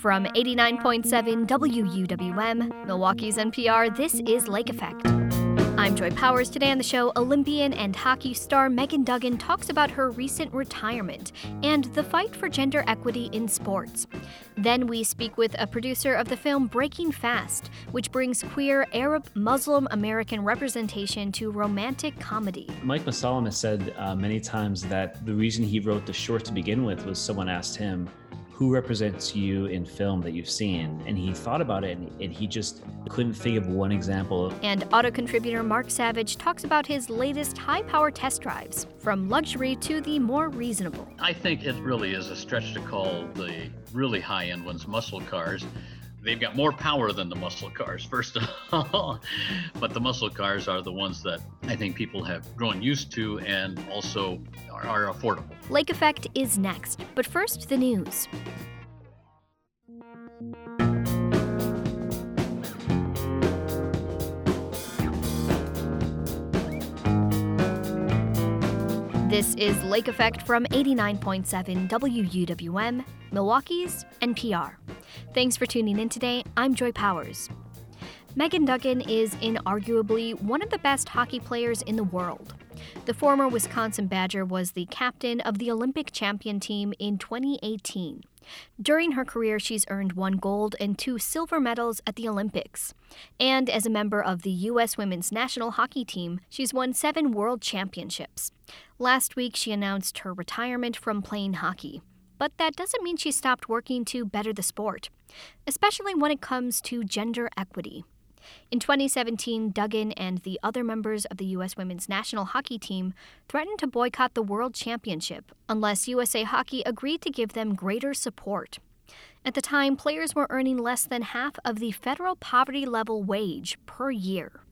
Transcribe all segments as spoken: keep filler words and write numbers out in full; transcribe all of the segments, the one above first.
From eighty-nine point seven W U W M, Milwaukee's N P R, this is Lake Effect. I'm Joy Powers. Today on the show, Olympian and hockey star Megan Duggan talks about her recent retirement and the fight for gender equity in sports. Then we speak with a producer of the film Breaking Fast, which brings queer Arab Muslim American representation to romantic comedy. Mike Mussallem has said uh, many times that the reason he wrote the short to begin with was someone asked him, who represents you in film that you've seen? And he thought about it, and, and he just couldn't think of one example. And auto contributor Mark Savage talks about his latest high-power test drives, from luxury to the more reasonable. I think it really is a stretch to call the really high-end ones muscle cars. They've got more power than the muscle cars, first of all. But the muscle cars are the ones that I think people have grown used to and also are, are affordable. Lake Effect is next, but first, the news. This is Lake Effect from eighty-nine point seven W U W M, Milwaukee's N P R. Thanks for tuning in today. I'm Joy Powers. Megan Duggan is inarguably one of the best hockey players in the world. The former Wisconsin Badger was the captain of the Olympic champion team in twenty eighteen. During her career, she's earned one gold and two silver medals at the Olympics. And as a member of the U S women's national hockey team, she's won seven world championships. Last week, she announced her retirement from playing hockey. But that doesn't mean she stopped working to better the sport, especially when it comes to gender equity. In twenty seventeen, Duggan and the other members of the U S women's national hockey team threatened to boycott the World Championship unless U S A Hockey agreed to give them greater support. At the time, players were earning less than half of the federal poverty level wage per year.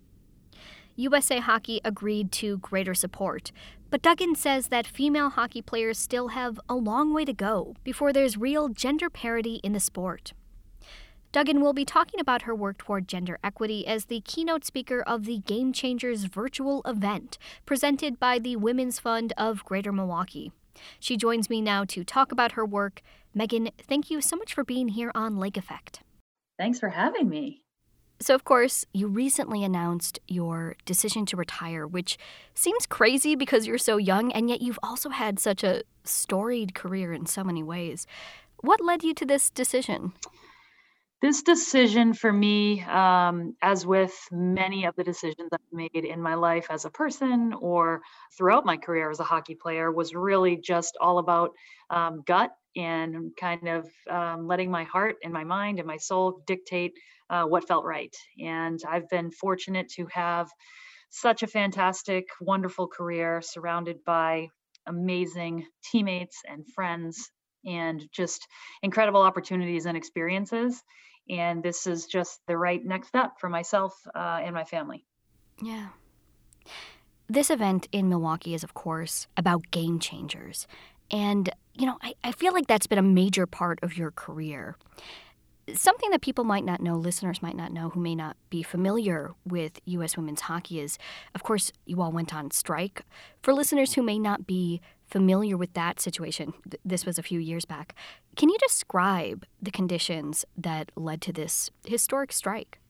U S A Hockey agreed to greater support, but Duggan says that female hockey players still have a long way to go before there's real gender parity in the sport. Duggan will be talking about her work toward gender equity as the keynote speaker of the Game Changers virtual event presented by the Women's Fund of Greater Milwaukee. She joins me now to talk about her work. Megan, thank you so much for being here on Lake Effect. Thanks for having me. So, of course, you recently announced your decision to retire, which seems crazy because you're so young, and yet you've also had such a storied career in so many ways. What led you to this decision? This decision for me, um, as with many of the decisions I've made in my life as a person or throughout my career as a hockey player, was really just all about um, gut and kind of um, letting my heart and my mind and my soul dictate uh, what felt right. And I've been fortunate to have such a fantastic, wonderful career surrounded by amazing teammates and friends and just incredible opportunities and experiences. And this is just the right next step for myself uh, and my family. Yeah. This event in Milwaukee is, of course, about game changers. And, you know, I, I feel like that's been a major part of your career. Something that people might not know, listeners might not know, who may not be familiar with U S women's hockey is, of course, you all went on strike. For listeners who may not be familiar with that situation, th- this was a few years back, can you describe the conditions that led to this historic strike?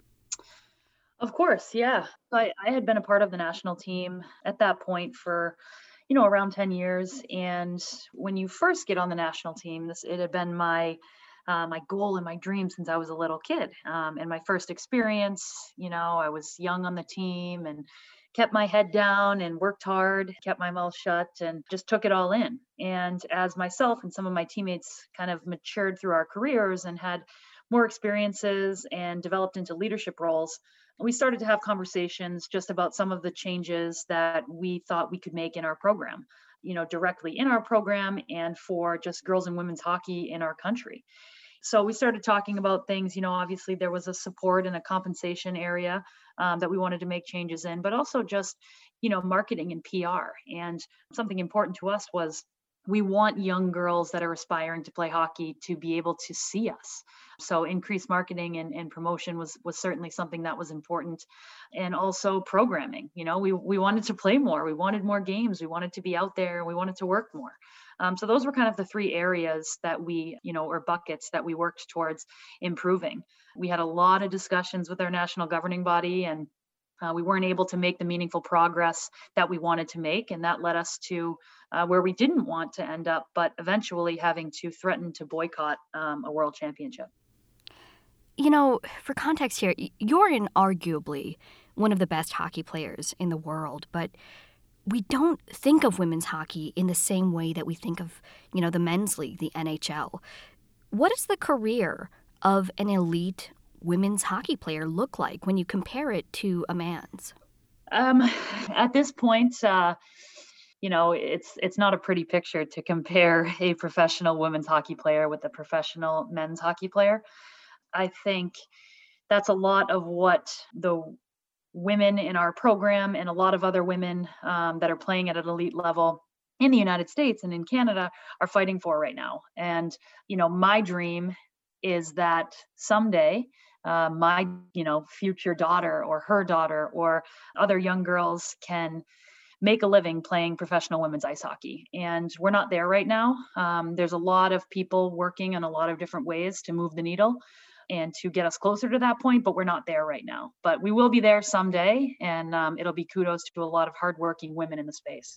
Of course, yeah. I, I had been a part of the national team at that point for, you know, around ten years. And when you first get on the national team, this it had been my uh, my goal and my dream since I was a little kid. Um, and my first experience, you know, I was young on the team and kept my head down and worked hard, kept my mouth shut, and just took it all in. And as myself and some of my teammates kind of matured through our careers and had more experiences and developed into leadership roles, we started to have conversations just about some of the changes that we thought we could make in our program, you know, directly in our program and for just girls and women's hockey in our country. So we started talking about things, you know, obviously there was a support and a compensation area um, that we wanted to make changes in, but also just, you know, marketing and P R. And something important to us was we want young girls that are aspiring to play hockey to be able to see us. So increased marketing and, and promotion was was certainly something that was important. And also programming. You know, we we wanted to play more. We wanted more games. We wanted to be out there. We wanted to work more. Um, so those were kind of the three areas that we, you know, or buckets that we worked towards improving. We had a lot of discussions with our national governing body, and uh, we weren't able to make the meaningful progress that we wanted to make. And that led us to uh, where we didn't want to end up, but eventually having to threaten to boycott um, a world championship. You know, for context here, you're inarguably one of the best hockey players in the world, but we don't think of women's hockey in the same way that we think of, you know, the men's league, the N H L. What does the career of an elite women's hockey player look like when you compare it to a man's? Um, at this point, uh, you know, it's it's not a pretty picture to compare a professional women's hockey player with a professional men's hockey player. I think that's a lot of what the women in our program and a lot of other women um, that are playing at an elite level in the United States and in Canada are fighting for right now. And, you know, my dream is that someday uh, my, you know, future daughter or her daughter or other young girls can make a living playing professional women's ice hockey. And we're not there right now. Um, there's a lot of people working in a lot of different ways to move the needle and to get us closer to that point, but we're not there right now. But we will be there someday, and um, it'll be kudos to a lot of hardworking women in the space.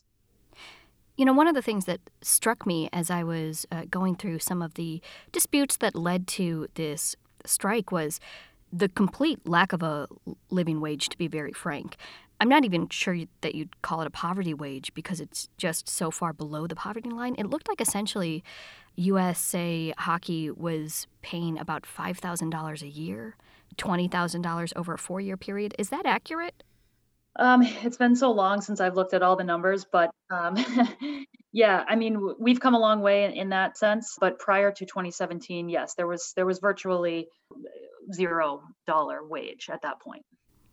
You know, one of the things that struck me as I was uh, going through some of the disputes that led to this strike was the complete lack of a living wage, to be very frank. I'm not even sure that you'd call it a poverty wage because it's just so far below the poverty line. It looked like essentially U S A Hockey was paying about five thousand dollars a year, twenty thousand dollars over a four-year period. Is that accurate? Um, it's been so long since I've looked at all the numbers, but um, yeah, I mean, w- we've come a long way in, in that sense. But prior to twenty seventeen, yes, there was there was virtually zero dollar wage at that point.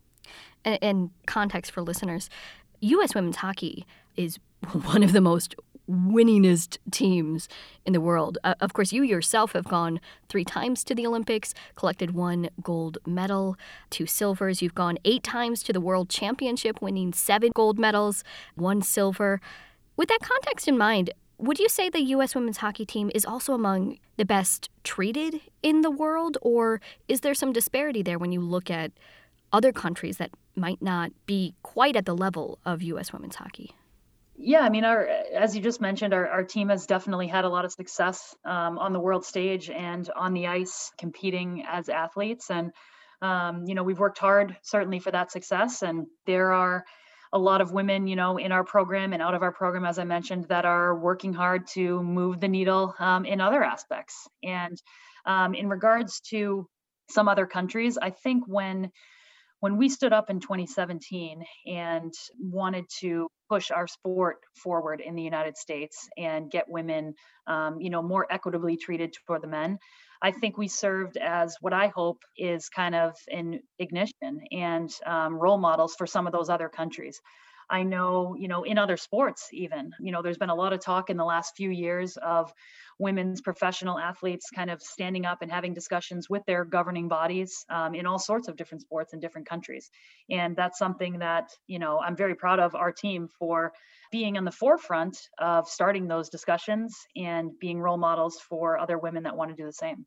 And, and context for listeners, U S women's hockey is one of the most winningest teams in the world. Uh, of course, you yourself have gone three times to the Olympics, collected one gold medal, two silvers. You've gone eight times to the World Championship, winning seven gold medals, one silver. With that context in mind, would you say the U S women's hockey team is also among the best treated in the world, or is there some disparity there when you look at other countries that might not be quite at the level of U S women's hockey? Yeah, I mean, our as you just mentioned, our, our team has definitely had a lot of success um, on the world stage and on the ice competing as athletes. And, um, you know, we've worked hard certainly for that success. And there are a lot of women, you know, in our program and out of our program, as I mentioned, that are working hard to move the needle um, in other aspects. And um, in regards to some other countries, I think when when we stood up in twenty seventeen and wanted to push our sport forward in the United States and get women, um, you know, more equitably treated toward the men, I think we served as what I hope is kind of an ignition and um, role models for some of those other countries. I know, you know, in other sports, even, you know, there's been a lot of talk in the last few years of women's professional athletes kind of standing up and having discussions with their governing bodies um, in all sorts of different sports in different countries. And that's something that, you know, I'm very proud of our team for being on the forefront of starting those discussions and being role models for other women that want to do the same.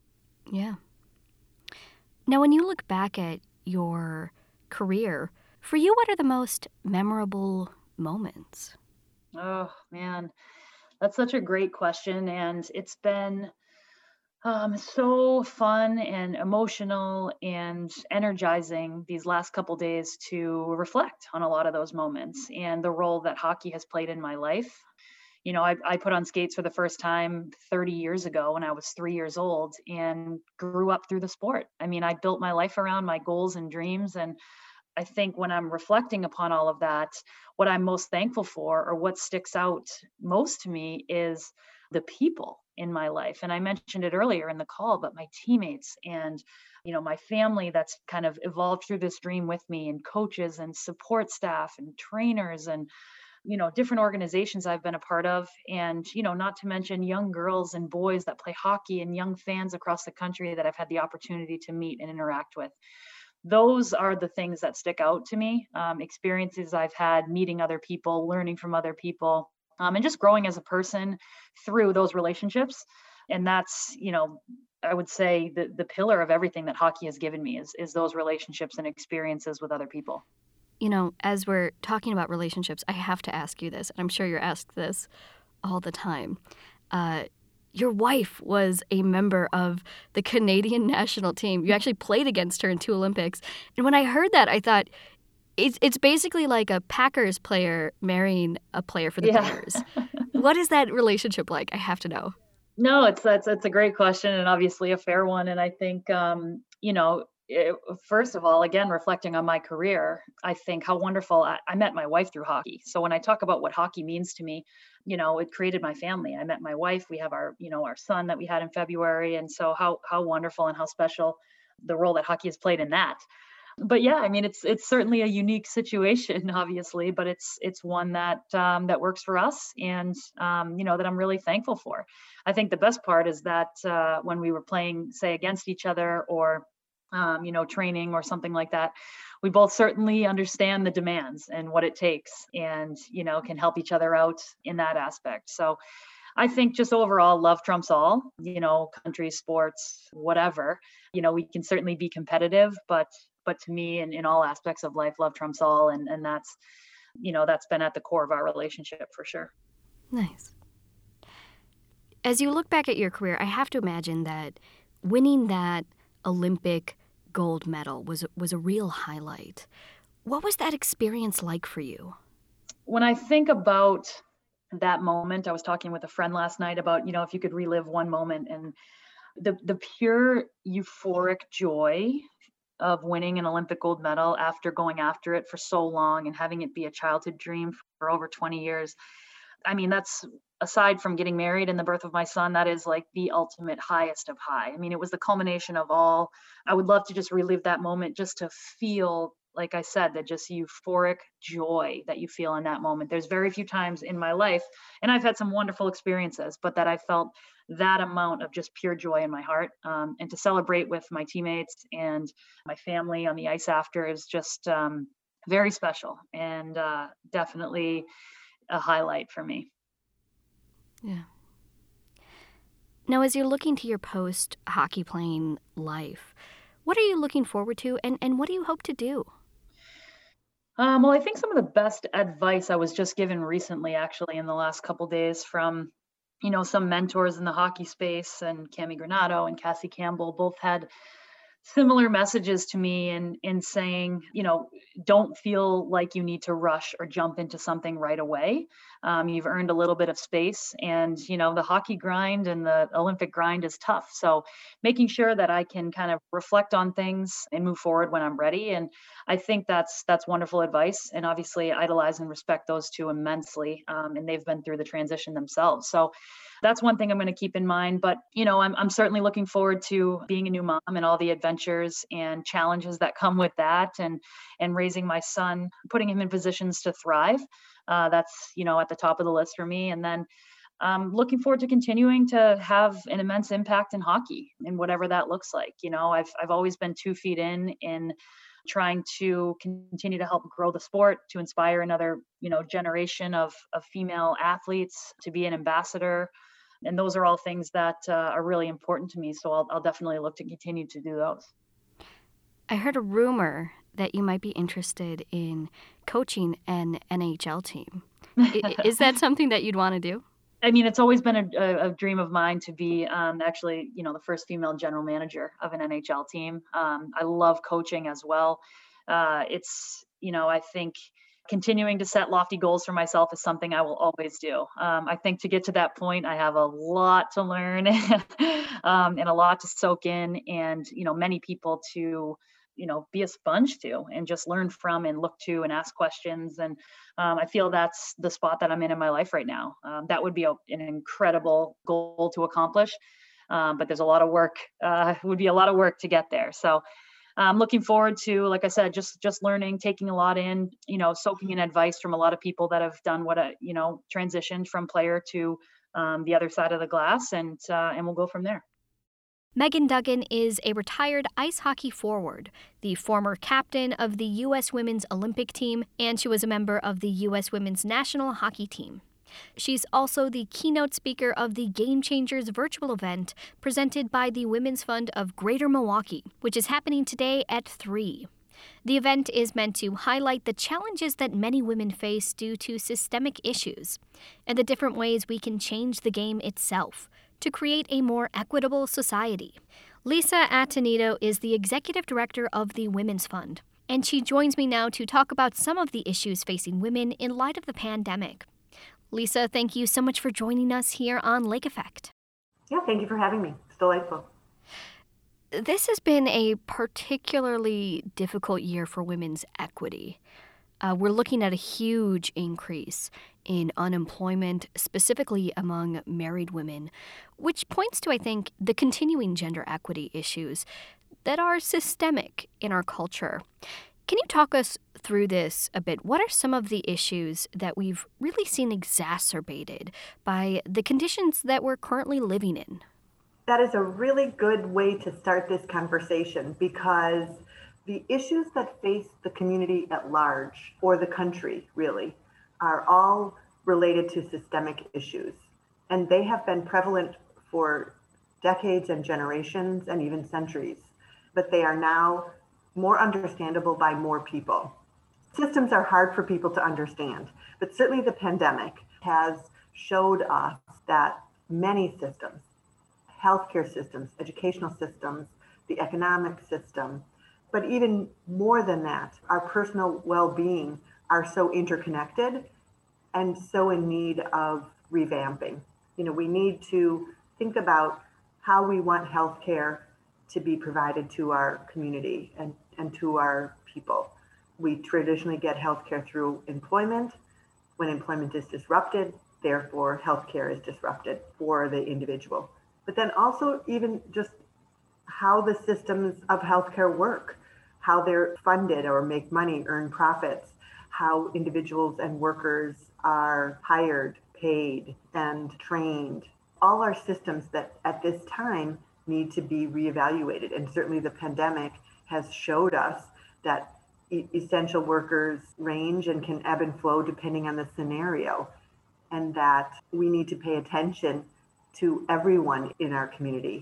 Yeah. Now, when you look back at your career, for you, what are the most memorable moments? Oh, man, that's such a great question. And it's been um, so fun and emotional and energizing these last couple days to reflect on a lot of those moments and the role that hockey has played in my life. You know, I, I put on skates for the first time thirty years ago when I was three years old and grew up through the sport. I mean, I built my life around my goals and dreams. And I think when I'm reflecting upon all of that, what I'm most thankful for or what sticks out most to me is the people in my life. And I mentioned it earlier in the call, but my teammates and, you know, my family that's kind of evolved through this dream with me, and coaches and support staff and trainers and, you know, different organizations I've been a part of. And, you know, not to mention young girls and boys that play hockey and young fans across the country that I've had the opportunity to meet and interact with. Those are the things that stick out to me. Um, experiences I've had meeting other people, learning from other people, um, and just growing as a person through those relationships. And that's, you know, I would say the the pillar of everything that hockey has given me is is those relationships and experiences with other people. You know, as we're talking about relationships, I have to ask you this, and I'm sure you're asked this all the time. Uh, your wife was a member of the Canadian national team. You actually played against her in two Olympics. And when I heard that, I thought, it's it's basically like a Packers player marrying a player for the Yeah. Bears. What is that relationship like? I have to know. No, it's that's it's a great question and obviously a fair one. And I think, um, you know, it, first of all, again, reflecting on my career, I think how wonderful I, I met my wife through hockey. So when I talk about what hockey means to me, you know, it created my family. I met my wife. We have our, you know, our son that we had in February, and so how how wonderful and how special the role that hockey has played in that. But yeah, I mean, it's it's certainly a unique situation, obviously, but it's it's one that um, that works for us, and um, you know that I'm really thankful for. I think the best part is that uh, when we were playing, say, against each other, or um, you know, training or something like that, we both certainly understand the demands and what it takes, and you know, can help each other out in that aspect. So I think just overall, love trumps all, you know, country, sports, whatever. You know, we can certainly be competitive, but but to me, in, in all aspects of life, love trumps all. And, and that's, you know, that's been at the core of our relationship for sure. Nice. As you look back at your career, I have to imagine that winning that Olympic gold medal was was a real highlight. What was that experience like for you? When I think about that moment, I was talking with a friend last night about, you know, if you could relive one moment, and the the pure euphoric joy of winning an Olympic gold medal after going after it for so long and having it be a childhood dream for over twenty years. I mean, that's aside from getting married and the birth of my son, that is like the ultimate highest of high. I mean, it was the culmination of all. I would love to just relive that moment just to feel, like I said, that just euphoric joy that you feel in that moment. There's very few times in my life, and I've had some wonderful experiences, but that I felt that amount of just pure joy in my heart. Um, and to celebrate with my teammates and my family on the ice after is just um, very special, and uh, definitely a highlight for me. Yeah. Now, as you're looking to your post-hockey playing life, what are you looking forward to, and, and what do you hope to do? Um, well, I think some of the best advice I was just given recently, actually, in the last couple days from, you know, some mentors in the hockey space, and Cami Granato and Cassie Campbell both had similar messages to me in in saying, you know, don't feel like you need to rush or jump into something right away. Um, you've earned a little bit of space, and you know the hockey grind and the Olympic grind is tough. So making sure that I can kind of reflect on things and move forward when I'm ready. And I think that's that's wonderful advice. And obviously, I idolize and respect those two immensely, um, and they've been through the transition themselves. So that's one thing I'm going to keep in mind. But, you know, I'm, I'm certainly looking forward to being a new mom and all the adventures and challenges that come with that, and, and raising my son, putting him in positions to thrive. Uh, that's, you know, at the top of the list for me. And then um, looking forward to continuing to have an immense impact in hockey, and whatever that looks like. You know, I've, I've always been two feet in, in trying to continue to help grow the sport, to inspire another, you know, generation of, of female athletes, to be an ambassador. And those are all things that uh, are really important to me. So I'll, I'll definitely look to continue to do those. I heard a rumor that you might be interested in coaching an N H L team. Is that something that you'd want to do? I mean, it's always been a, a, a dream of mine to be um, actually, you know, the first female general manager of an N H L team. Um, I love coaching as well. Uh, it's, you know, I think continuing to set lofty goals for myself is something I will always do. Um, I think to get to that point, I have a lot to learn um, and a lot to soak in, and, you know, many people to, you know, be a sponge to, and just learn from and look to and ask questions. And um, I feel that's the spot that I'm in in my life right now. Um, that would be a, an incredible goal to accomplish. Um, but there's a lot of work, uh, would be a lot of work to get there. So I'm looking forward to, like I said, just just learning, taking a lot in, you know, soaking in advice from a lot of people that have done what a, you know, transitioned from player to um, the other side of the glass, and uh, and we'll go from there. Megan Duggan is a retired ice hockey forward, the former captain of the U S Women's Olympic team, and she was a member of the U S Women's National Hockey Team. She's also the keynote speaker of the Game Changers virtual event presented by the Women's Fund of Greater Milwaukee, which is happening today at three. The event is meant to highlight the challenges that many women face due to systemic issues and the different ways we can change the game itself to create a more equitable society. Lisa Attanito is the executive director of the Women's Fund, and she joins me now to talk about some of the issues facing women in light of the pandemic. Lisa, thank you so much for joining us here on Lake Effect. Yeah, thank you for having me. It's delightful. This has been a particularly difficult year for women's equity. Uh, we're looking at a huge increase in unemployment, specifically among married women, which points to, I think, the continuing gender equity issues that are systemic in our culture. Can you talk us through this a bit? What are some of the issues that we've really seen exacerbated by the conditions that we're currently living in? That is a really good way to start this conversation, because the issues that face the community at large, or the country really, are all related to systemic issues. And they have been prevalent for decades and generations and even centuries, but they are now more understandable by more people. Systems are hard for people to understand, but certainly the pandemic has showed us that many systems, healthcare systems, educational systems, the economic system, but even more than that, our personal well-being are so interconnected and so in need of revamping. You know, we need to think about how we want healthcare to be provided to our community and, and to our people. We traditionally get healthcare through employment. When employment is disrupted, therefore healthcare is disrupted for the individual. But then also even just how the systems of healthcare work, how they're funded or make money, earn profits, how individuals and workers are hired, paid, and trained. All our systems that at this time need to be reevaluated. And certainly the pandemic has showed us that e- essential workers range and can ebb and flow depending on the scenario, and that we need to pay attention to everyone in our community.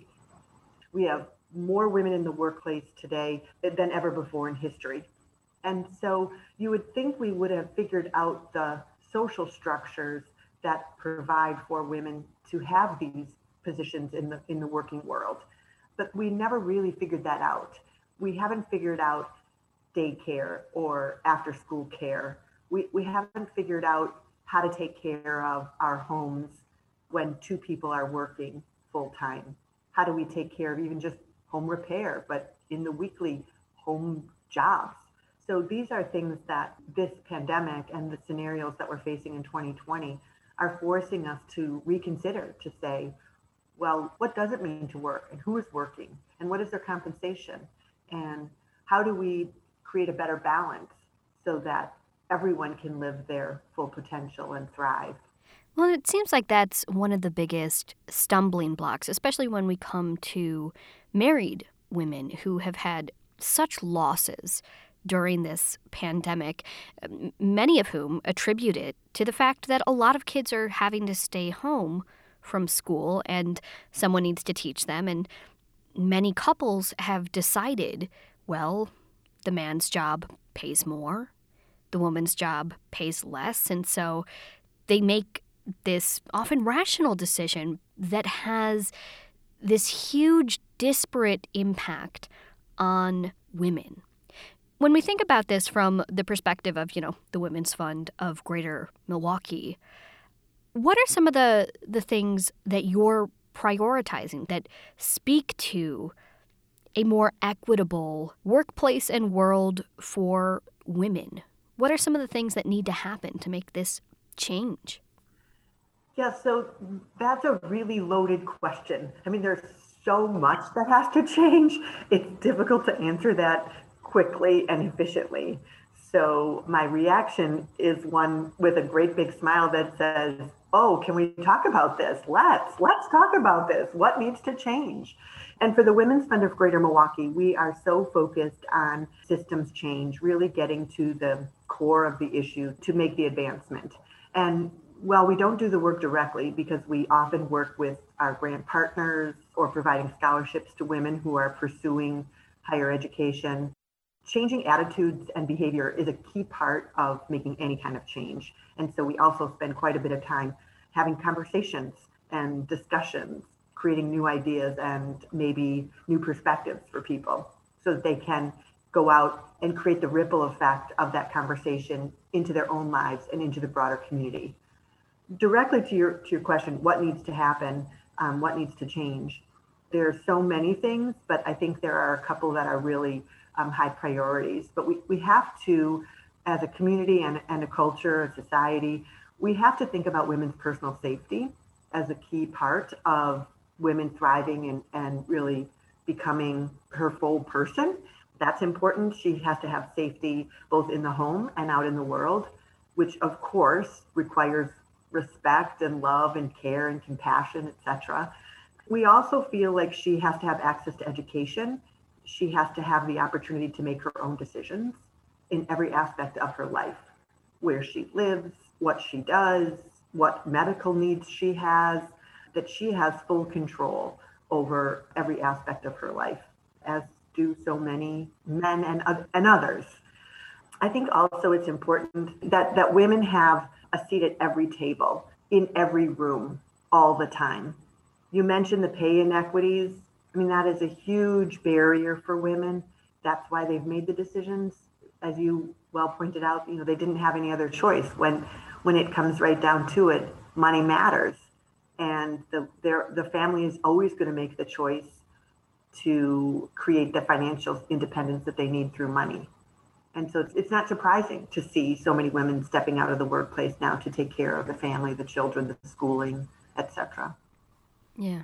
We have more women in the workplace today than ever before in history. And so you would think we would have figured out the social structures that provide for women to have these positions in the in the working world. But we never really figured that out. We haven't figured out daycare or after school care. We, we haven't figured out how to take care of our homes when two people are working full time. How do we take care of even just home repair, but in the weekly home jobs? So these are things that this pandemic and the scenarios that we're facing in twenty twenty are forcing us to reconsider, to say, well, what does it mean to work, and who is working, and what is their compensation, and how do we create a better balance so that everyone can live their full potential and thrive? Well, it seems like that's one of the biggest stumbling blocks, especially when we come to married women who have had such losses during this pandemic, many of whom attribute it to the fact that a lot of kids are having to stay home from school and someone needs to teach them. And many couples have decided, well, the man's job pays more, the woman's job pays less. And so they make this often rational decision that has this huge disparate impact on women. When we think about this from the perspective of, you know, the Women's Fund of Greater Milwaukee, what are some of the, the things that you're prioritizing that speak to a more equitable workplace and world for women? What are some of the things that need to happen to make this change? Yeah, so that's a really loaded question. I mean, there's so much that has to change. It's difficult to answer that quickly and efficiently. So my reaction is one with a great big smile that says, oh, can we talk about this? Let's, let's talk about this. What needs to change? And for the Women's Fund of Greater Milwaukee, we are so focused on systems change, really getting to the core of the issue to make the advancement. And while we don't do the work directly, because we often work with our grant partners or providing scholarships to women who are pursuing higher education, changing attitudes and behavior is a key part of making any kind of change. And so we also spend quite a bit of time having conversations and discussions, creating new ideas and maybe new perspectives for people so that they can go out and create the ripple effect of that conversation into their own lives and into the broader community. Directly to your to your question, what needs to happen, um, what needs to change? There are so many things, but I think there are a couple that are really um, high priorities. But we, we have to, as a community and, and a culture, a society, we have to think about women's personal safety as a key part of women thriving and, and really becoming her full person. That's important. She has to have safety both in the home and out in the world, which of course requires respect and love and care and compassion, et cetera. We also feel like she has to have access to education. She has to have the opportunity to make her own decisions in every aspect of her life, where she lives, what she does, what medical needs she has, that she has full control over every aspect of her life, as do so many men and, and others. I think also it's important that, that women have a seat at every table, in every room, all the time. You mentioned the pay inequities. I mean, that is a huge barrier for women. That's why they've made the decisions. As you well pointed out, you know, they didn't have any other choice. When when it comes right down to it, money matters. And the their the family is always going to make the choice to create the financial independence that they need through money. And so it's, it's not surprising to see so many women stepping out of the workplace now to take care of the family, the children, the schooling, et cetera. Yeah.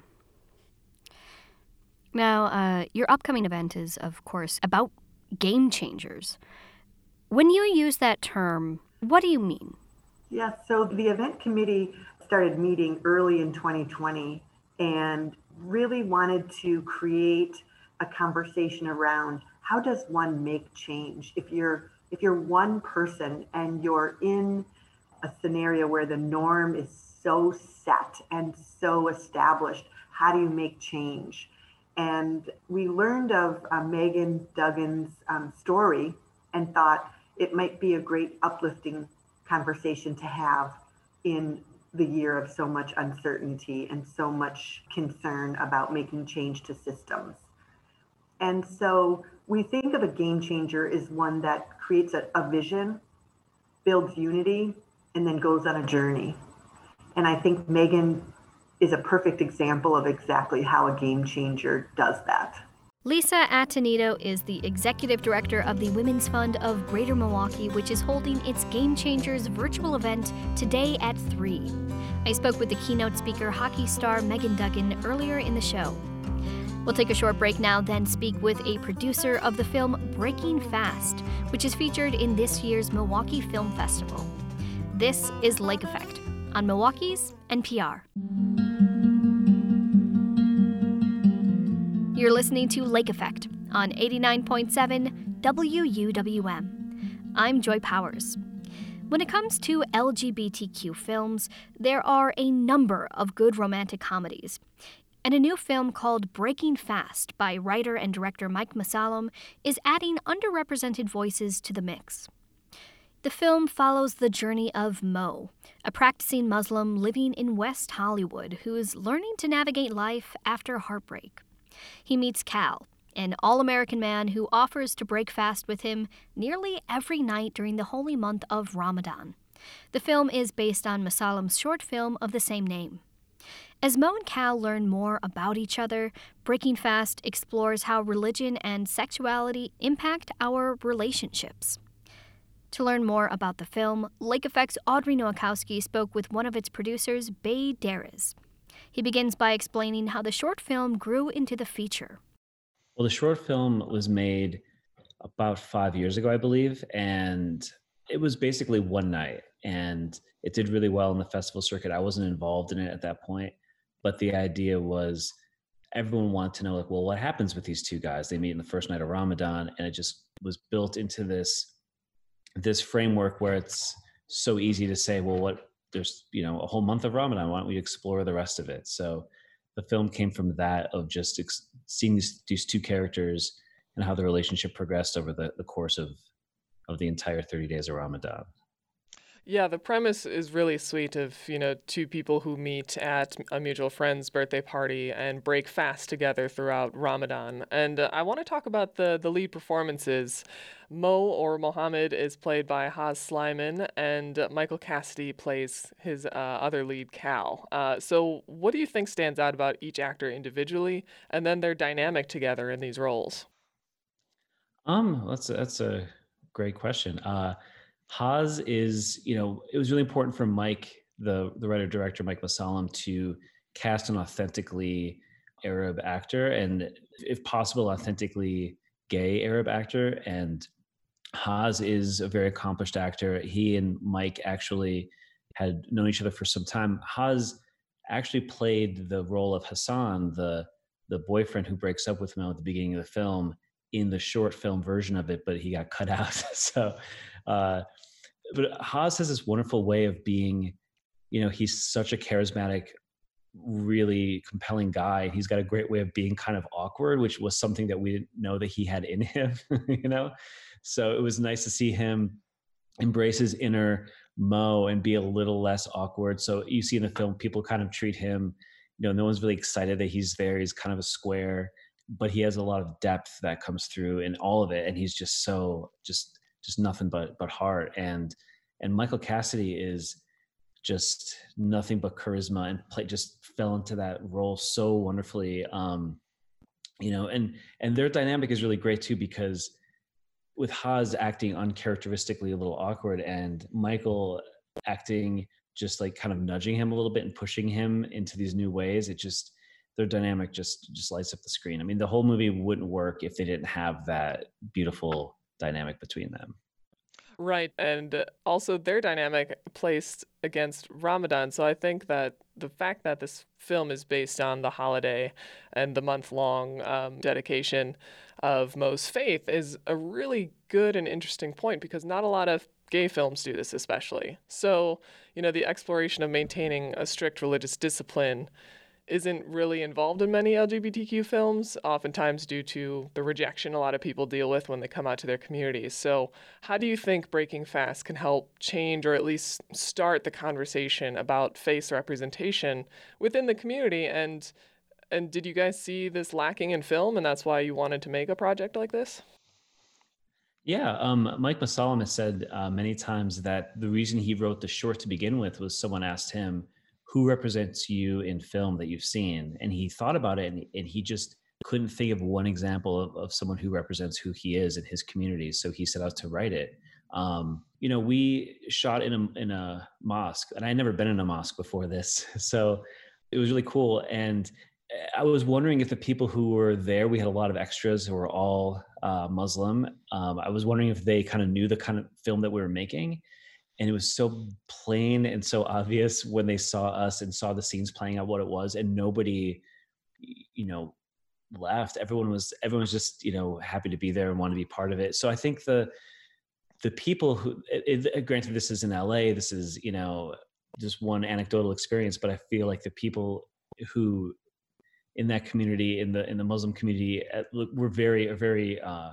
Now, uh, your upcoming event is, of course, about game changers. When you use that term, what do you mean? Yeah, so the event committee started meeting early in twenty twenty and really wanted to create a conversation around how does one make change? If you're if you're one person and you're in a scenario where the norm is so set and so established, how do you make change? And we learned of uh, Megan Duggan's um, story and thought it might be a great uplifting conversation to have in the year of so much uncertainty and so much concern about making change to systems. And so we think of a game changer as one that creates a, a vision, builds unity, and then goes on a journey. And I think Megan is a perfect example of exactly how a game changer does that. Lisa Attanito is the executive director of the Women's Fund of Greater Milwaukee, which is holding its Game Changers virtual event today at three. I spoke with the keynote speaker, hockey star Megan Duggan, earlier in the show. We'll take a short break now, then speak with a producer of the film Breaking Fast, which is featured in this year's Milwaukee Film Festival. This is Lake Effect on Milwaukee's N P R. You're listening to Lake Effect on eighty-nine point seven W U W M. I'm Joy Powers. When it comes to L G B T Q films, there are a number of good romantic comedies. And a new film called Breaking Fast by writer and director Mike Mussallem is adding underrepresented voices to the mix. The film follows the journey of Mo, a practicing Muslim living in West Hollywood who is learning to navigate life after heartbreak. He meets Cal, an all-American man who offers to break fast with him nearly every night during the holy month of Ramadan. The film is based on Mussallem's short film of the same name. As Mo and Cal learn more about each other, Breaking Fast explores how religion and sexuality impact our relationships. To learn more about the film, Lake Effect's Audrey Nowakowski spoke with one of its producers, Bay Darris. He begins by explaining how the short film grew into the feature. Well, the short film was made about five years ago, I believe, and it was basically one night, and it did really well in the festival circuit. I wasn't involved in it at that point, but the idea was everyone wanted to know, like, well, what happens with these two guys? They meet in the first night of Ramadan, and it just was built into this this framework where it's so easy to say, well, what there's, you know, a whole month of Ramadan. Why don't we explore the rest of it? So the film came from that, of just ex- seeing these, these two characters and how the relationship progressed over the, the course of, of the entire thirty days of Ramadan. Yeah, the premise is really sweet of, you know, two people who meet at a mutual friend's birthday party and break fast together throughout Ramadan. And uh, I want to talk about the, the lead performances. Mo, or Mohammed, is played by Haz Slyman, and uh, Michael Cassidy plays his uh, other lead, Cal. Uh, so what do you think stands out about each actor individually, and then their dynamic together in these roles? Um, that's a, that's a great question. Uh, Haz is, you know, it was really important for Mike, the the writer director Mike Masalam, to cast an authentically Arab actor, and if possible, authentically gay Arab actor. And Haz is a very accomplished actor. He and Mike actually had known each other for some time. Haz actually played the role of Hassan, the the boyfriend who breaks up with Mel at the beginning of the film, in the short film version of it, but he got cut out. so, uh, but Haas has this wonderful way of being, you know, he's such a charismatic, really compelling guy. He's got a great way of being kind of awkward, which was something that we didn't know that he had in him, you know? So it was nice to see him embrace his inner Mo and be a little less awkward. So you see in the film, people kind of treat him, you know, no one's really excited that he's there. He's kind of a square, but he has a lot of depth that comes through in all of it. And he's just so, just, just nothing but, but heart. And, and Michael Cassidy is just nothing but charisma, and play, just fell into that role so wonderfully. Um, you know, and, and their dynamic is really great too, because with Haz acting uncharacteristically a little awkward, and Michael acting just like kind of nudging him a little bit and pushing him into these new ways, it just, their dynamic just just lights up the screen. I mean, the whole movie wouldn't work if they didn't have that beautiful dynamic between them. Right, and also their dynamic placed against Ramadan. So I think that the fact that this film is based on the holiday and the month-long um, dedication of Mo's faith is a really good and interesting point, because not a lot of gay films do this, especially. So, you know, the exploration of maintaining a strict religious discipline isn't really involved in many L G B T Q films, oftentimes due to the rejection a lot of people deal with when they come out to their communities. So how do you think Breaking Fast can help change, or at least start the conversation about faith representation within the community? And and did you guys see this lacking in film, and that's why you wanted to make a project like this? Yeah, um, Mike Masalam has said uh, many times that the reason he wrote the short to begin with was someone asked him, who represents you in film that you've seen? And he thought about it, and, and he just couldn't think of one example of, of someone who represents who he is in his community. So he set out to write it. Um, you know, we shot in a, in a mosque, and I'd never been in a mosque before this. So it was really cool. And I was wondering if the people who were there, we had a lot of extras who were all uh, Muslim. Um, I was wondering if they kind of knew the kind of film that we were making. And it was so plain and so obvious when they saw us and saw the scenes playing out what it was, and nobody, you know, left. Everyone was, everyone was just, you know, happy to be there and want to be part of it. So I think the, the people who, it, it, granted this is in L A, this is, you know, just one anecdotal experience, but I feel like the people who in that community, in the, in the Muslim community, were very, very uh,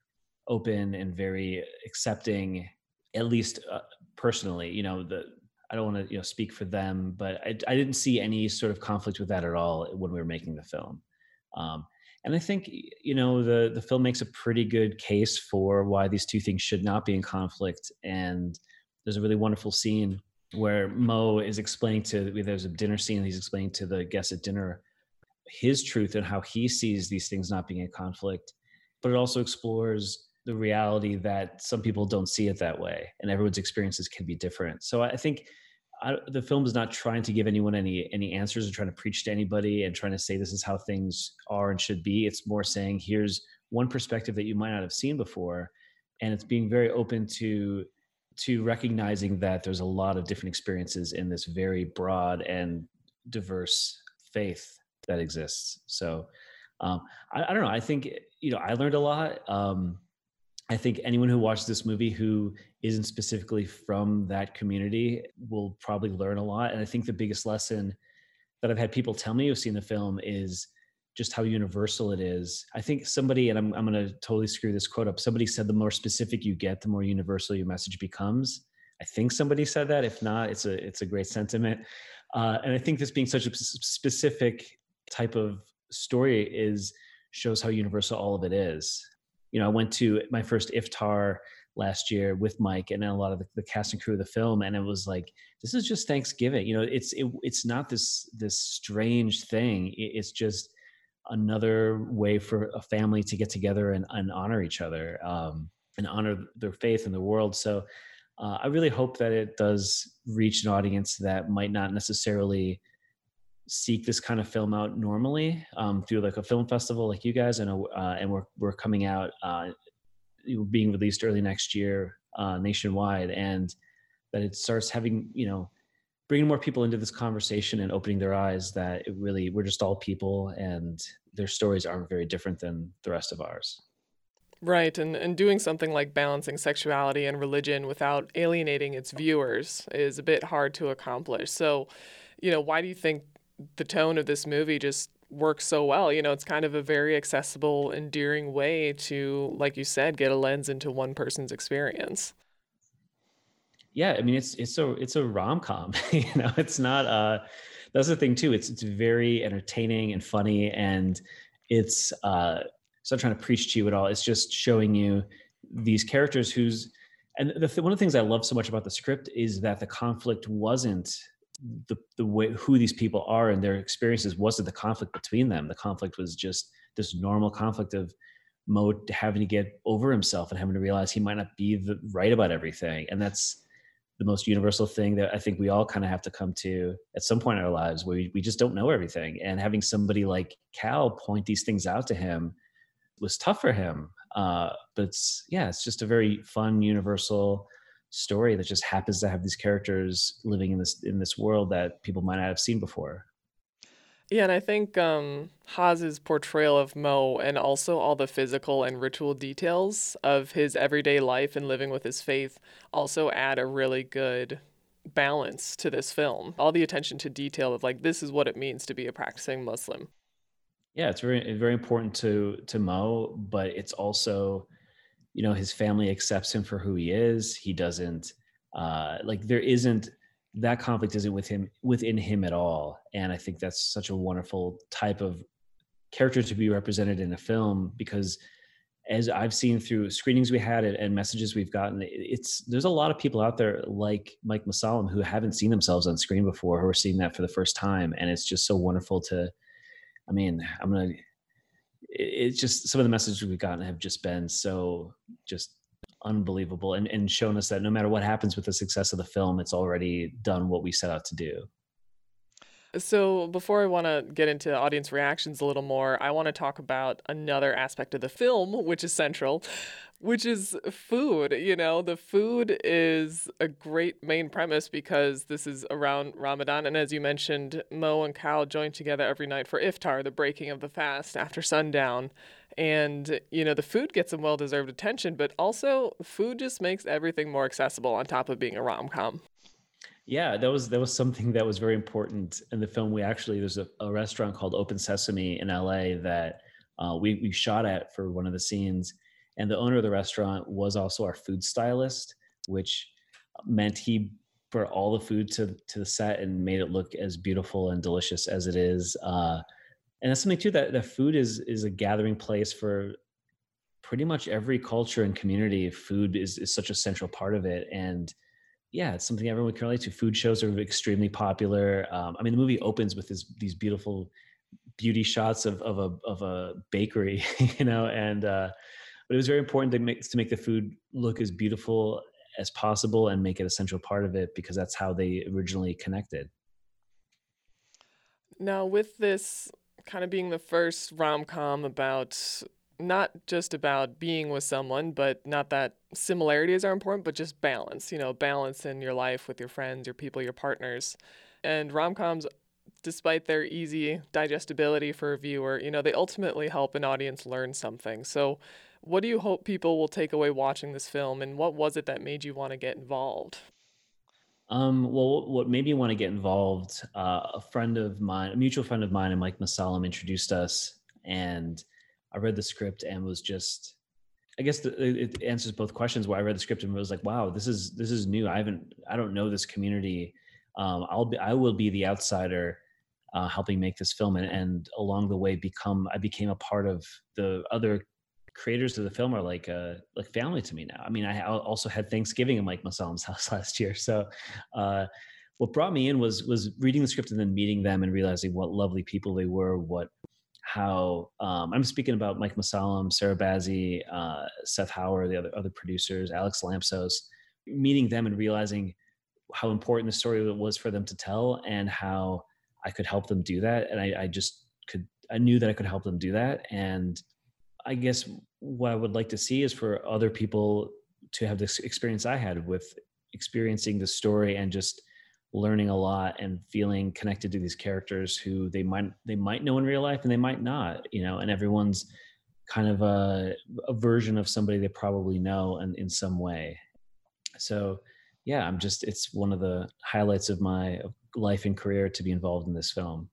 open and very accepting, at least uh, personally. You know, the, I don't want to, you know, speak for them, but I, I didn't see any sort of conflict with that at all when we were making the film. Um, and I think, you know, the, the film makes a pretty good case for why these two things should not be in conflict. And there's a really wonderful scene where Mo is explaining to, there's a dinner scene, he's explaining to the guests at dinner his truth and how he sees these things not being in conflict. But it also explores the reality that some people don't see it that way, and everyone's experiences can be different. So I think I, the film is not trying to give anyone any any answers or trying to preach to anybody and trying to say this is how things are and should be. It's more saying here's one perspective that you might not have seen before, and it's being very open to to recognizing that there's a lot of different experiences in this very broad and diverse faith that exists. So um, I, I don't know. I think, you know, I learned a lot. Um, I think anyone who watches this movie who isn't specifically from that community will probably learn a lot. And I think the biggest lesson that I've had people tell me who've seen the film is just how universal it is. I think somebody, and I'm, I'm going to totally screw this quote up, somebody said the more specific you get, the more universal your message becomes. I think somebody said that. If not, it's a it's a great sentiment. Uh, and I think this being such a specific type of story is shows how universal all of it is. You know, I went to my first iftar last year with Mike and a lot of the, the cast and crew of the film, and it was like, this is just Thanksgiving. You know, it's it, it's not this this strange thing. It, it's just another way for a family to get together and, and honor each other, um, and honor their faith in the world. So uh, I really hope that it does reach an audience that might not necessarily seek this kind of film out normally, um, through like a film festival like you guys. And uh, and we're we're coming out, uh, being released early next year, uh, nationwide, and that it starts having, you know, bringing more people into this conversation and opening their eyes that it really, we're just all people and their stories aren't very different than the rest of ours. Right, and, and doing something like balancing sexuality and religion without alienating its viewers is a bit hard to accomplish. So, you know, why do you think the tone of this movie just works so well? You know, it's kind of a very accessible, endearing way to, like you said, get a lens into one person's experience. Yeah, I mean, it's it's a it's a rom-com. You know, it's not. Uh, that's the thing too. It's it's very entertaining and funny, and it's uh, it's not trying to preach to you at all. It's just showing you these characters who's. And the th- one of the things I love so much about the script is that the conflict wasn't the the way who these people are and their experiences wasn't the conflict between them. The conflict was just this normal conflict of Mo having to get over himself and having to realize he might not be the, right about everything, and that's the most universal thing that I think we all kind of have to come to at some point in our lives, where we, we just don't know everything. And having somebody like Cal point these things out to him was tough for him. Uh, but it's, yeah, it's just a very fun, universal story that just happens to have these characters living in this, in this world that people might not have seen before. Yeah, and I think um, Haz's portrayal of Mo and also all the physical and ritual details of his everyday life and living with his faith also add a really good balance to this film. All the attention to detail of like, this is what it means to be a practicing Muslim. Yeah, it's very very important to to Mo, but it's also, you know, his family accepts him for who he is. He doesn't uh, like there isn't. That conflict isn't with him within him at all. And I think that's such a wonderful type of character to be represented in a film, because as I've seen through screenings we had and messages we've gotten, it's there's a lot of people out there like Mike Mussallem who haven't seen themselves on screen before, who are seeing that for the first time. And it's just so wonderful to, I mean, I'm going to, it's just some of the messages we've gotten have just been so just unbelievable, and, and shown us that no matter what happens with the success of the film, it's already done what we set out to do. So before I want to get into audience reactions a little more, I want to talk about another aspect of the film, which is central, which is food. You know, the food is a great main premise because this is around Ramadan. And as you mentioned, Mo and Cal join together every night for iftar, the breaking of the fast after sundown. And, you know, the food gets some well-deserved attention, but also food just makes everything more accessible on top of being a rom-com. Yeah, that was that was something that was very important in the film. We actually, there's a, a restaurant called Open Sesame in L A that uh, we, we shot at for one of the scenes. And the owner of the restaurant was also our food stylist, which meant he brought all the food to, to the set and made it look as beautiful and delicious as it is. Uh, And that's something too, that, that food is is a gathering place for pretty much every culture and community. Food is, is such a central part of it. And yeah, it's something everyone can relate to. Food shows are extremely popular. Um, I mean, the movie opens with this, these beautiful beauty shots of, of a of a bakery, you know, and uh, but it was very important to make to make the food look as beautiful as possible and make it a central part of it, because that's how they originally connected. Now, with this kind of being the first rom-com about not just about being with someone, but not that similarities are important, but just balance, you know, balance in your life with your friends, your people, your partners. And rom-coms, despite their easy digestibility for a viewer, you know, they ultimately help an audience learn something. So What do you hope people will take away watching this film, and what was it that made you want to get involved? Um, well, what made me want to get involved, uh, a friend of mine, a mutual friend of mine, and Mike Masalam introduced us, and I read the script and was just, I guess the, it answers both questions. Where I read the script and was like, wow, this is this is new. I haven't, I don't know this community. Um, I'll be, I will be the outsider, uh, helping make this film, and, and along the way, become, I became a part of the other creators of the film are like uh like family to me now. I mean, I also had Thanksgiving in Mike Masalam's house last year. So uh what brought me in was was reading the script and then meeting them and realizing what lovely people they were, what how um I'm speaking about Mike Masalam, Sarah Bazzi, uh Seth Howard, the other other producers, Alex Lampsos, meeting them and realizing how important the story was for them to tell and how I could help them do that. And I, I just could I knew that I could help them do that. And I guess what I would like to see is for other people to have this experience I had with experiencing the story and just learning a lot and feeling connected to these characters who they might they might know in real life and they might not, you know, and everyone's kind of a, a version of somebody they probably know and in some way. So yeah, I'm just, it's one of the highlights of my life and career to be involved in this film.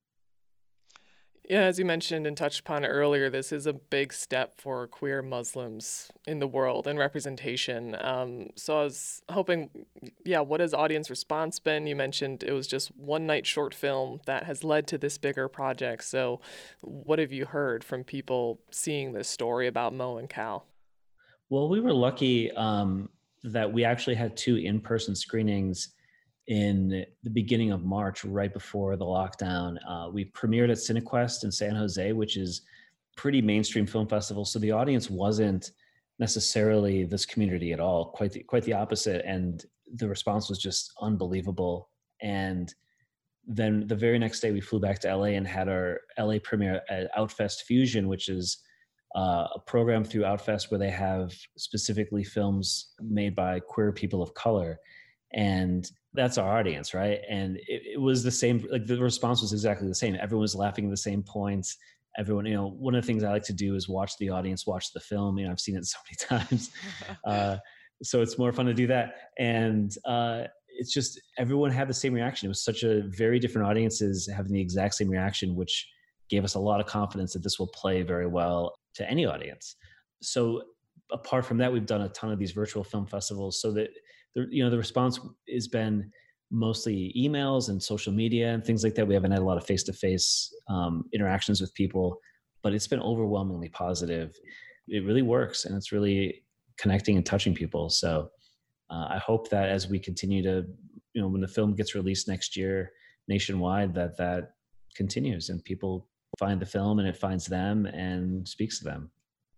Yeah, as you mentioned and touched upon earlier, this is a big step for queer Muslims in the world and representation. Um, so I was hoping, yeah, what has audience response been? You mentioned it was just one night short film that has led to this bigger project. So what have you heard from people seeing this story about Mo and Cal? Well, we were lucky um, that we actually had two in-person screenings in the beginning of March, right before the lockdown. Uh, we premiered at Cinequest in San Jose, which is pretty mainstream film festival. So the audience wasn't necessarily this community at all, quite the, quite the opposite. And the response was just unbelievable. And then the very next day we flew back to L A and had our L A premiere at Outfest Fusion, which is uh, a program through Outfest where they have specifically films made by queer people of color. And that's our audience, right? And it, it was the same, like the response was exactly the same. Everyone was laughing at the same points. Everyone, you know, one of the things I like to do is watch the audience watch the film. You know, I've seen it so many times. uh, so it's more fun to do that. And uh, it's just, everyone had the same reaction. It was such a very different audiences having the exact same reaction, which gave us a lot of confidence that this will play very well to any audience. So apart from that, we've done a ton of these virtual film festivals so that the, you know, the response has been mostly emails and social media and things like that. We haven't had a lot of face-to-face um, interactions with people, but it's been overwhelmingly positive. It really works, and it's really connecting and touching people. So uh, I hope that as we continue to, you know, when the film gets released next year nationwide, that that continues and people find the film and it finds them and speaks to them.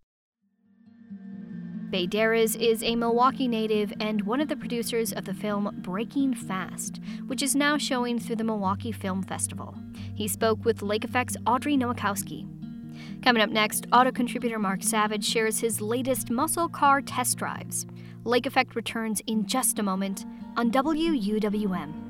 Bayderis is a Milwaukee native and one of the producers of the film Breaking Fast, which is now showing through the Milwaukee Film Festival. He spoke with Lake Effect's Audrey Nowakowski. Coming up next, auto contributor Mark Savage shares his latest muscle car test drives. Lake Effect returns in just a moment on W U W M.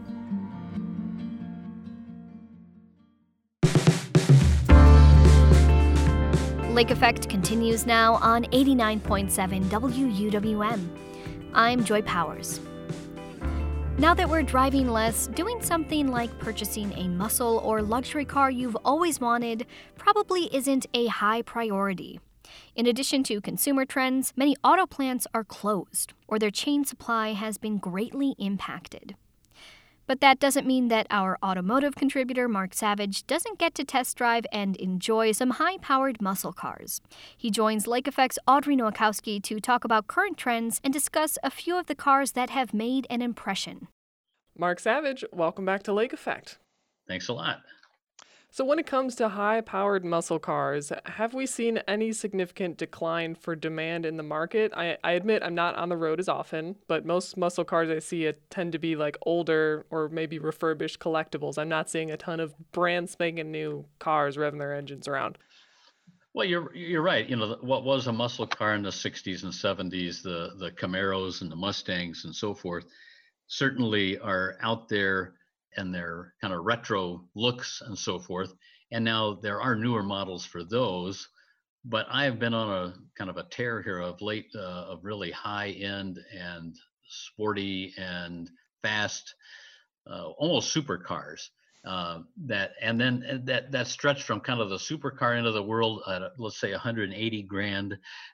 Lake Effect continues now on eighty-nine point seven W U W M. I'm Joy Powers. Now that we're driving less, doing something like purchasing a muscle or luxury car you've always wanted probably isn't a high priority. In addition to consumer trends, many auto plants are closed, or their chain supply has been greatly impacted. But that doesn't mean that our automotive contributor, Mark Savage, doesn't get to test drive and enjoy some high-powered muscle cars. He joins Lake Effect's Audrey Nowakowski to talk about current trends and discuss a few of the cars that have made an impression. Mark Savage, welcome back to Lake Effect. Thanks a lot. So when it comes to high-powered muscle cars, have we seen any significant decline for demand in the market? I, I admit I'm not on the road as often, but most muscle cars I see it tend to be like older or maybe refurbished collectibles. I'm not seeing a ton of brand spanking new cars revving their engines around. Well, you're you're right. You know, what was a muscle car in the sixties and seventies, the the Camaros and the Mustangs and so forth, certainly are out there and their kind of retro looks and so forth. And now there are newer models for those, but I've been on a kind of a tear here of late uh, of really high end and sporty and fast, uh, almost supercars. Uh, that and then uh, that that stretched from kind of the supercar end of the world at uh, let's say one hundred eighty grand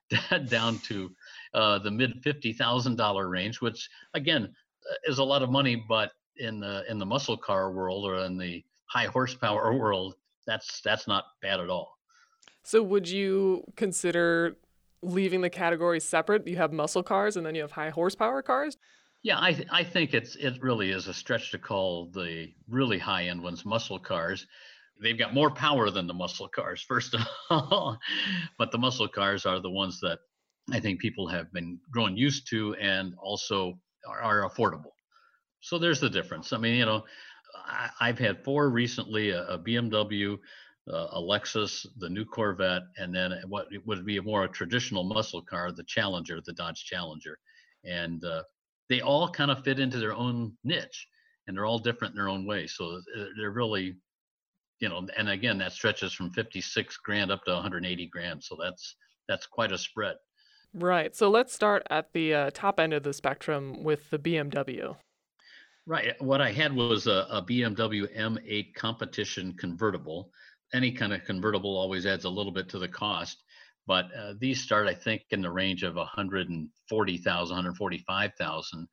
down to uh, the mid fifty thousand dollar range, which again uh, is a lot of money, but in the in the muscle car world or in the high horsepower world, that's that's not bad at all. So would you consider leaving the categories separate? You have muscle cars and then you have high horsepower cars? Yeah, I th- I think it's it really is a stretch to call the really high end ones muscle cars. They've got more power than the muscle cars, first of all, but the muscle cars are the ones that I think people have been growing used to and also are, are affordable. So there's the difference. I mean, you know, I, I've had four recently: a, a B M W, uh, a Lexus, the new Corvette, and then what would be a more a traditional muscle car, the Challenger, the Dodge Challenger, and uh, they all kind of fit into their own niche, and they're all different in their own way. So uh, they're really, you know, and again, that stretches from fifty-six grand up to one hundred eighty grand. So that's that's quite a spread. Right. So let's start at the uh, top end of the spectrum with the B M W. Right. What I had was a, a B M W M eight competition convertible. Any kind of convertible always adds a little bit to the cost, but uh, these start, I think, in the range of one hundred forty thousand, one hundred forty-five thousand,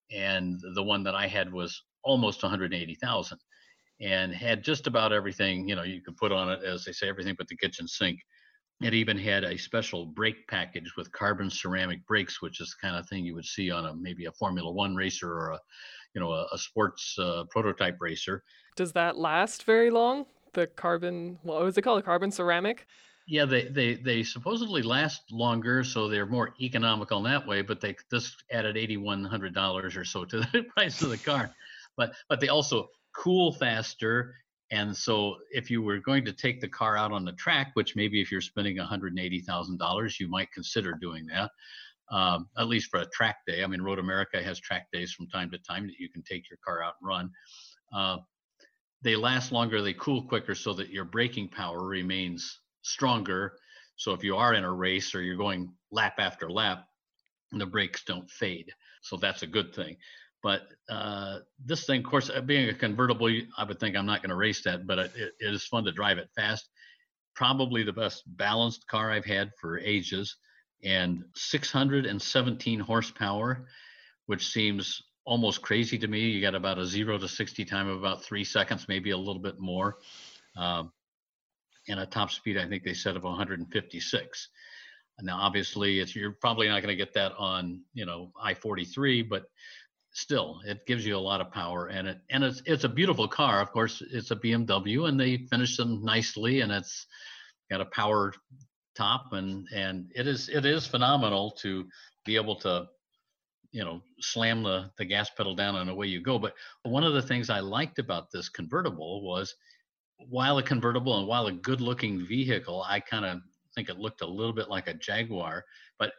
and the one that I had was almost one hundred eighty thousand, and had just about everything. You know, you could put on it, as they say, everything but the kitchen sink. It even had a special brake package with carbon ceramic brakes, which is the kind of thing you would see on a maybe a Formula One racer or a, you know, a, a sports uh, prototype racer. Does that last very long? The carbon, what was it called? The carbon ceramic? Yeah, they they they supposedly last longer, so they're more economical in that way. But they this added eighty one hundred dollars or so to the price of the car. But but they also cool faster. And so if you were going to take the car out on the track, which maybe if you're spending one hundred eighty thousand dollars, you might consider doing that, um, at least for a track day. I mean, Road America has track days from time to time that you can take your car out and run. Uh, they last longer, they cool quicker so that your braking power remains stronger. So if you are in a race or you're going lap after lap, the brakes don't fade. So that's a good thing. But uh, this thing, of course, being a convertible, I would think I'm not going to race that, but it, it is fun to drive it fast. Probably the best balanced car I've had for ages, and six hundred seventeen horsepower, which seems almost crazy to me. You got about a zero to sixty time of about three seconds, maybe a little bit more. Um, and a top speed, I think they said of one hundred fifty-six. Now, obviously, it's, you're probably not going to get that on, you know, I forty-three, but still, it gives you a lot of power, and it and it's it's a beautiful car. Of course, it's a B M W, and they finish them nicely, and it's got a power top, and and it is it is phenomenal to be able to, you know, slam the the gas pedal down and away you go. But one of the things I liked about this convertible was, while a convertible and while a good-looking vehicle, I kind of think it looked a little bit like a Jaguar, but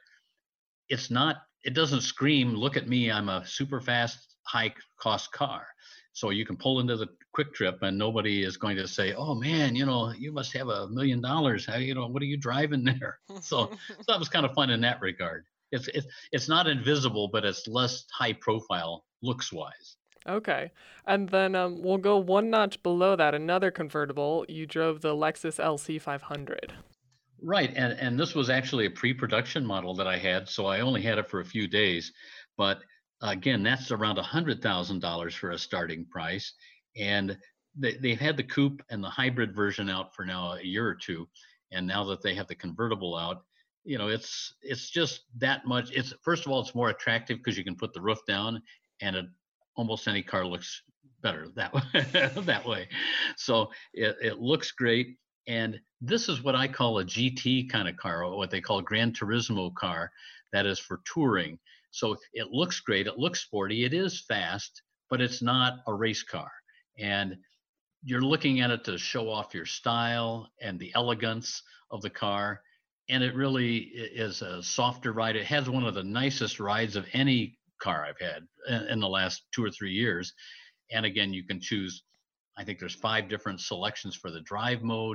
it's not. It doesn't scream, look at me, I'm a super fast, high cost car. So you can pull into the Quick Trip and nobody is going to say, oh man, you know, you must have a million dollars. How, you know, what are you driving there? So, so that was kind of fun in that regard. It's, it's, it's not invisible, but it's less high profile looks wise. Okay. And then um, we'll go one notch below that, another convertible. You drove the Lexus L C five hundred. Right, and and this was actually a pre-production model that I had, so I only had it for a few days. But again, that's around a hundred thousand dollars for a starting price, and they they've had the coupe and the hybrid version out for now a year or two, and now that they have the convertible out, you know, it's it's just that much. It's first of all, it's more attractive because you can put the roof down, and it, almost any car looks better that way. that way. So it it looks great. And this is what I call a G T kind of car, or what they call Gran Turismo car, that is for touring. So it looks great, it looks sporty, it is fast, but it's not a race car. And you're looking at it to show off your style and the elegance of the car. And it really is a softer ride. It has one of the nicest rides of any car I've had in, in the last two or three years. And again, you can choose, I think there's five different selections for the drive mode.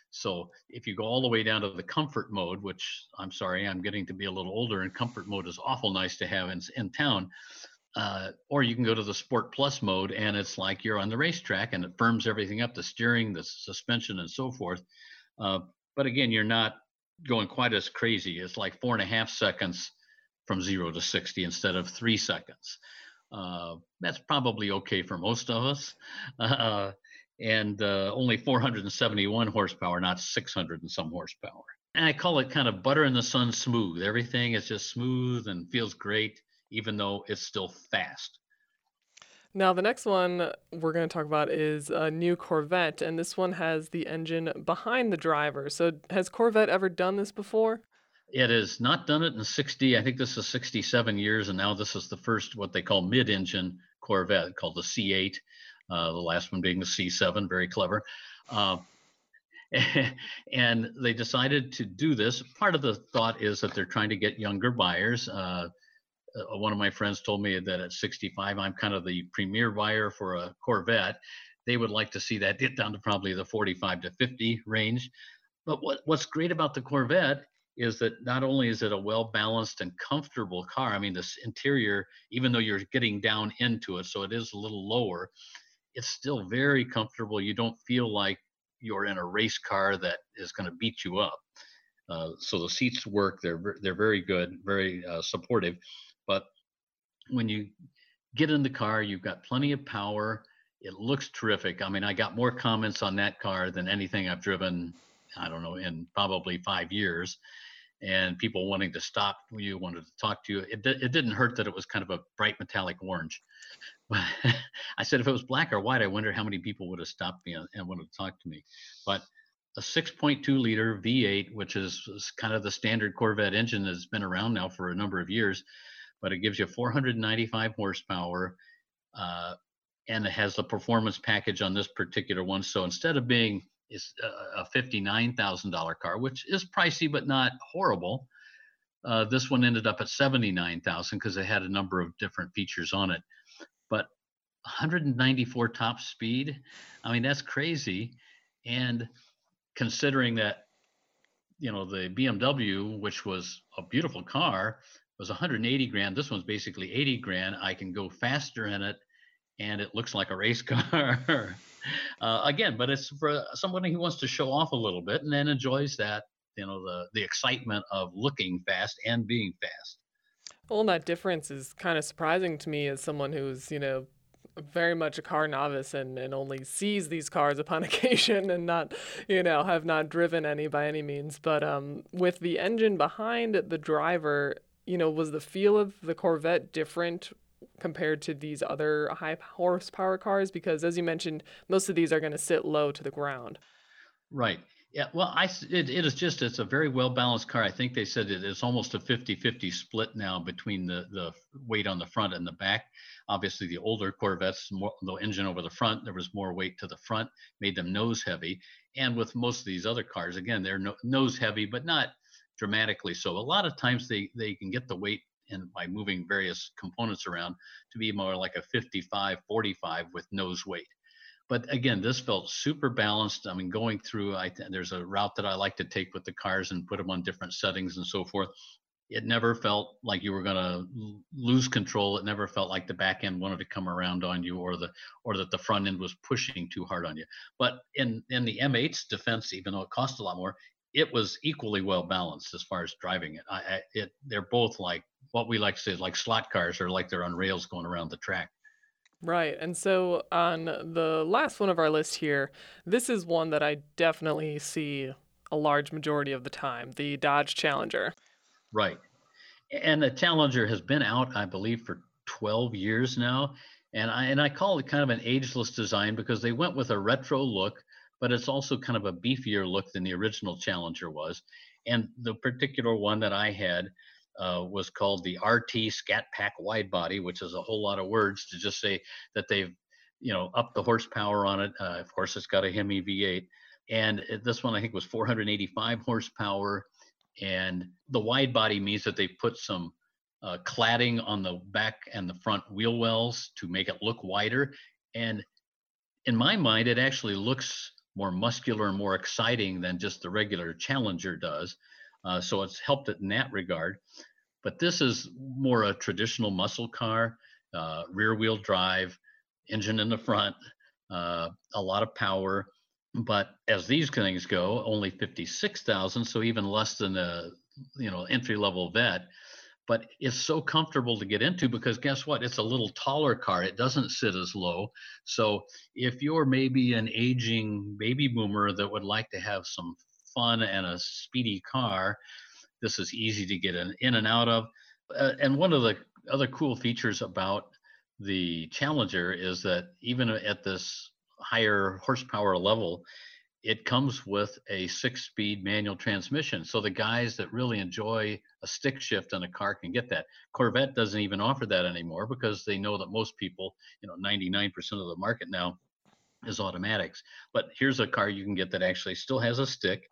So if you go all the way down to the comfort mode, which I'm sorry, I'm getting to be a little older, and comfort mode is awful nice to have in, in town. Uh, or you can go to the Sport Plus mode, and it's like you're on the racetrack, and it firms everything up, the steering, the suspension, and so forth. Uh, but again, you're not going quite as crazy. It's like four and a half seconds from zero to sixty instead of three seconds. Uh, that's probably okay for most of us. Uh, and uh, only four hundred seventy-one horsepower, not six hundred and some horsepower. And I call it kind of butter in the sun smooth. Everything is just smooth and feels great, even though it's still fast. Now, the next one we're going to talk about is a new Corvette, and this one has the engine behind the driver. So has Corvette ever done this before? It has not done it in sixty, I think this is sixty-seven years, and now this is the first what they call mid-engine Corvette called the C eight, uh, the last one being the C seven, very clever. Uh, and they decided to do this. Part of the thought is that they're trying to get younger buyers. Uh, uh, one of my friends told me that at sixty-five, I'm kind of the premier buyer for a Corvette. They would like to see that get down to probably the forty-five to fifty range. But what, what's great about the Corvette is that not only is it a well-balanced and comfortable car, I mean, this interior, even though you're getting down into it, so it is a little lower, it's still very comfortable. You don't feel like you're in a race car that is going to beat you up. Uh, so the seats work. They're they're very good, very uh, supportive. But when you get in the car, you've got plenty of power. It looks terrific. I mean, I got more comments on that car than anything I've driven, I don't know, in probably five years. And people wanting to stop you, wanted to talk to you. It, it didn't hurt that it was kind of a bright metallic orange. But I said, if it was black or white, I wonder how many people would have stopped me and, and wanted to talk to me. But a six point two liter V eight, which is, is kind of the standard Corvette engine that's been around now for a number of years, but it gives you four hundred ninety-five horsepower, uh, and it has the performance package on this particular one. So instead of being is a fifty-nine thousand dollars car, which is pricey but not horrible, uh, this one ended up at seventy-nine thousand dollars because it had a number of different features on it. But one hundred ninety-four top speed, I mean, that's crazy. And considering that, you know, the B M W, which was a beautiful car, was one hundred eighty grand. This one's basically eighty grand. I can go faster in it, and it looks like a race car. uh, again, but it's for somebody who wants to show off a little bit and then enjoys that, you know, the the excitement of looking fast and being fast. Well, that difference is kind of surprising to me as someone who's, you know, very much a car novice and, and only sees these cars upon occasion and not, you know, have not driven any by any means. But um, with the engine behind the driver, you know, was the feel of the Corvette different compared to these other high horsepower cars? Because as you mentioned, most of these are going to sit low to the ground. Right. Yeah, well, I, it, it is just, it's a very well-balanced car. I think they said it, it's almost a fifty-fifty split now between the, the weight on the front and the back. Obviously, the older Corvettes, more, the engine over the front, there was more weight to the front, made them nose heavy. And with most of these other cars, again, they're no, nose heavy, but not dramatically so. A lot of times they, they can get the weight and by moving various components around to be more like a fifty-five forty-five with nose weight. But again, this felt super balanced. I mean, going through, I there's a route that I like to take with the cars and put them on different settings and so forth. It never felt like you were going to lose control. It never felt like the back end wanted to come around on you, or the or that the front end was pushing too hard on you. But in in the M eight's defense, even though it cost a lot more, it was equally well balanced as far as driving it. I, I it they're both like what we like to say is like slot cars, or like they're on rails going around the track. Right. And so on the last one of our list here, this is one that I definitely see a large majority of the time, the Dodge Challenger. Right. And the Challenger has been out, I believe, for twelve years now. And I and I call it kind of an ageless design because they went with a retro look, but it's also kind of a beefier look than the original Challenger was. And the particular one that I had Uh, was called the R T Scat Pack Wide Body, which is a whole lot of words to just say that they've, you know, upped the horsepower on it. Uh, of course, it's got a Hemi V eight, and it, this one I think was four hundred eighty-five horsepower. And the wide body means that they put some uh, cladding on the back and the front wheel wells to make it look wider. And in my mind, it actually looks more muscular and more exciting than just the regular Challenger does. Uh, so it's helped it in that regard. But this is more a traditional muscle car, uh, rear wheel drive, engine in the front, uh, a lot of power. But as these things go, only fifty-six thousand, so even less than a you know entry level Vet. But it's so comfortable to get into because guess what? It's a little taller car. It doesn't sit as low. So if you're maybe an aging baby boomer that would like to have some fun and a speedy car, this is easy to get in, in and out of. Uh, and one of the other cool features about the Challenger is that even at this higher horsepower level, it comes with a six-speed manual transmission. So the guys that really enjoy a stick shift in a car can get that. Corvette doesn't even offer that anymore because they know that most people, you know, ninety-nine percent of the market now is automatics. But here's a car you can get that actually still has a stick.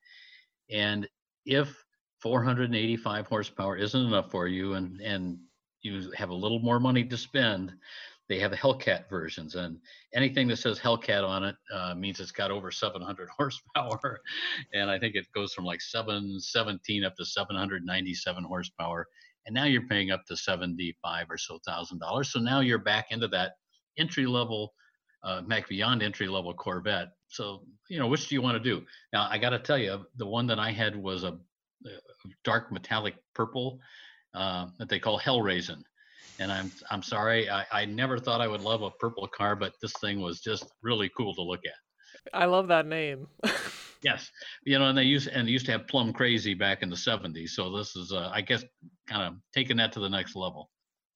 And if four hundred eighty-five horsepower isn't enough for you and, and you have a little more money to spend, they have the Hellcat versions, and anything that says Hellcat on it uh, means it's got over seven hundred horsepower. And I think it goes from like seven seventeen up to seven hundred ninety-seven horsepower. And now you're paying up to seventy-five or so thousand dollars. So now you're back into that entry level, uh, back beyond entry level Corvette. So, you know, which do you want to do? Now, I got to tell you, the one that I had was a, a dark metallic purple uh, that they call Hellraisin. And I'm I'm sorry, I, I never thought I would love a purple car, but this thing was just really cool to look at. I love that name. Yes, you know, and they used and they used to have Plum Crazy back in the seventies. So this is, uh, I guess, kind of taking that to the next level.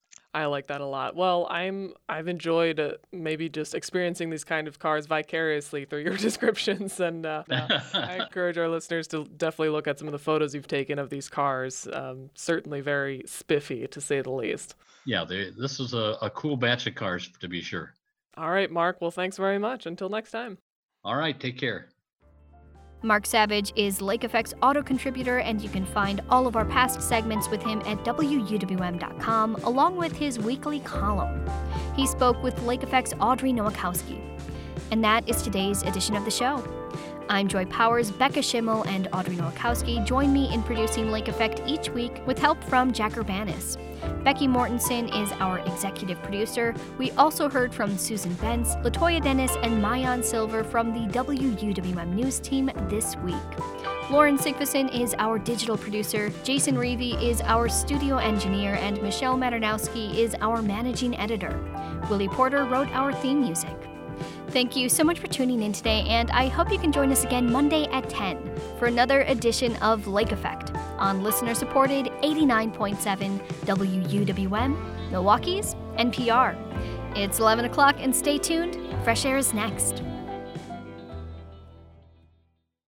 I like that a lot. Well, I'm I've enjoyed uh, maybe just experiencing these kind of cars vicariously through your descriptions, and uh, uh, I encourage our listeners to definitely look at some of the photos you've taken of these cars. Um, certainly very spiffy, to say the least. Yeah, they, this is a, a cool batch of cars, to be sure. All right, Mark. Well, thanks very much. Until next time. All right, take care. Mark Savage is Lake Effect's auto contributor, and you can find all of our past segments with him at W U W M dot com, along with his weekly column. He spoke with Lake Effect's Audrey Nowakowski. And that is today's edition of the show. I'm Joy Powers. Becca Schimmel and Audrey Nowakowski join me in producing Lake Effect each week with help from Jack Urbanis. Becky Mortensen is our executive producer. We also heard from Susan Bentz, Latoya Dennis, and Mayan Silver from the W U W M News team this week. Lauren Sigfuson is our digital producer, Jason Reevy is our studio engineer, and Michelle Maternowski is our managing editor. Willie Porter wrote our theme music. Thank you so much for tuning in today, and I hope you can join us again Monday at ten for another edition of Lake Effect on listener-supported eighty-nine point seven W U W M, Milwaukee's N P R. It's eleven o'clock, and stay tuned. Fresh Air is next.